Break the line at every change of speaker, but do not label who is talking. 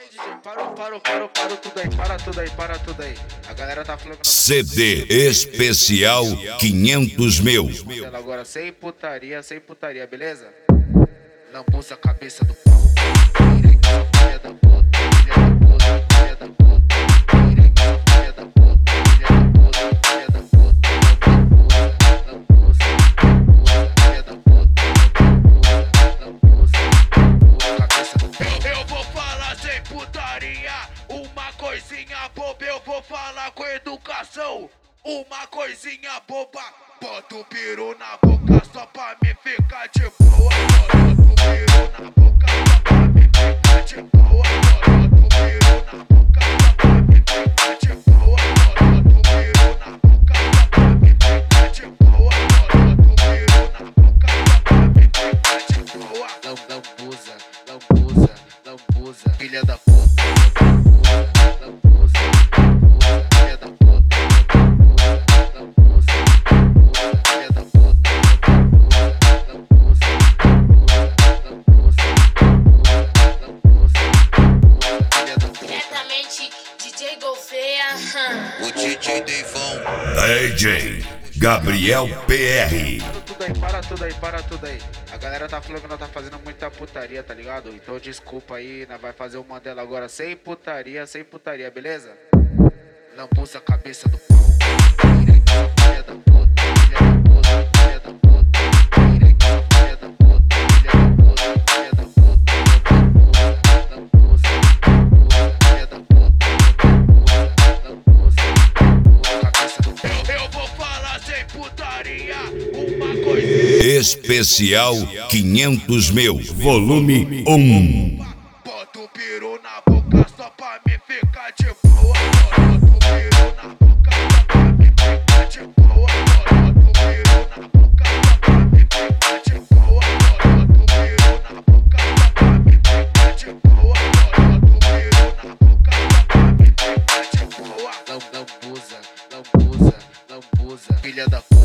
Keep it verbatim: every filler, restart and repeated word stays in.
D J, parou, parou, parou, parou tudo aí, para tudo aí, para tudo aí. A galera tá falando que nós
C D especial quinhentos mil.
tá agora sem putaria, sem putaria, beleza? Lambuza a cabeça do pau. Filha da puta, filha da puta, filha da puta. Filha da puta, filha da puta, filha da puta. Lambuza, lambuza, filha da puta, lambuza, lambuza, cabeça do pau. Eu vou falar sem putaria, uma coisinha boba, eu vou falar com educação. Uma coisinha boba, bota o peru na boca só pra me ficar de boa. Bota o peru na boca só pra me ficar de boa. Bota o peru na boca só pra me ficar de boa. Bota o peru na boca só pra me ficar de boa. Bota o peru na boca só pra me ficar de boa. Lambuza, lambuza, lambuza, filha da puta. Lambuza, lambuza, lambuza, filha da puta.
D J Golfeia,
o D J Deivão,
D J Gabriel P R.
Para tudo aí, para tudo aí, para tudo aí. A galera tá falando que nós tá fazendo muita putaria, tá ligado? Então desculpa aí, nós vai fazer o Mandela agora sem putaria, sem putaria, beleza? Lambuza a cabeça do pau. Filha da puta, filha da puta, filha da puta. Filha da puta, filha da puta, filha da puta. Lambuza, lambuza, filha da puta. Lambuza, lambuza, cabeça do pau. Eu vou falar sem putaria, uma coisa.
Especial quinhentos mil, volume um.
Bota o peru na boca só pra me ficar de boa. Bota o peru na boca só pra me ficar de boa. Bota o peru na boca só pra me ficar de boa. Bota o peru na boca só pra me ficar de boa. Bota o peru na boca só pra me ficar de boa. Lambuza, lambuza, lambuza, filha da puta.